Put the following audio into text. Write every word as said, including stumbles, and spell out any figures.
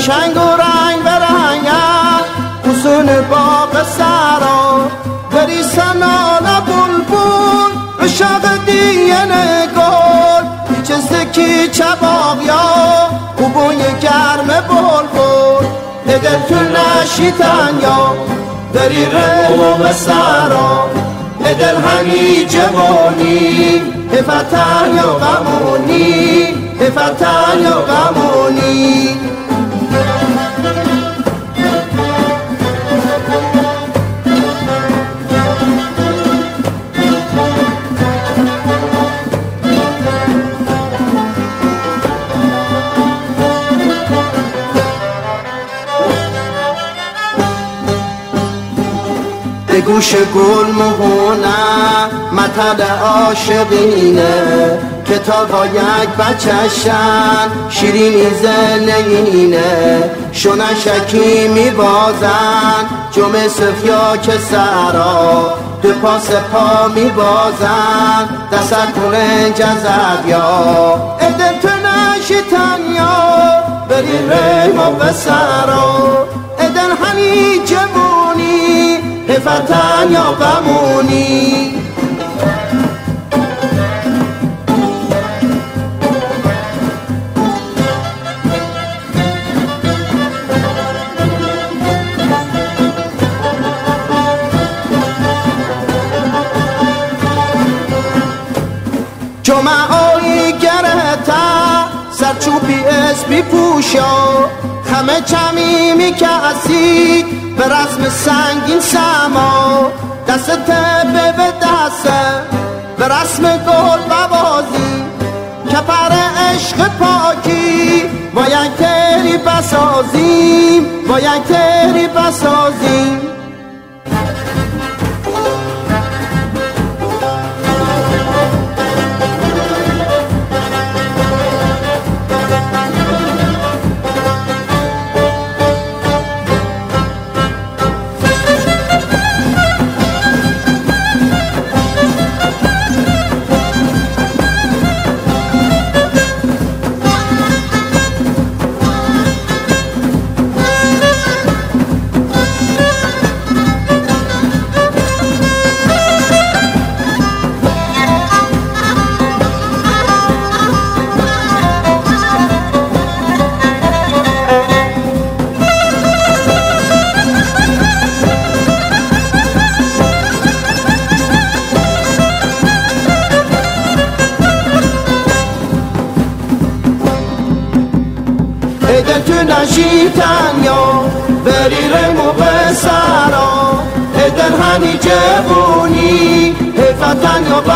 قشنگ و رنگ برنگم حسن باغ سرا بری سنانا بلبل عشق دیگه گل چستکی چباق یا خوبوی گرم بلبل دل تو نشیتن یا بری رو سرا دل همی جوانی هفتن یا غمونی هفتن یا غمونی به گوش گل مهونه مطل عاشقینه کتاب ها یک بچشن شیرینی زلینه شونشکی میبازن جمع صفیا که سرا دو پاس پا میبازن دست کنن جزد یا ادن تو نشیتن یا بری ریما به سرا ادن هنی جمونی هفتن یا غمونی جمعایی گرهتا سرچوبی اسبی پوشا همه چمی میکسی به رسم سنگین سما دست تبه به دسته به رسم گل ببازی کپر عشق پاکی با یک تری بسازیم با یک تری بسازیم دل تو نشیتن یا بری ریمو به سرا دل هنی جوونی هفتن یا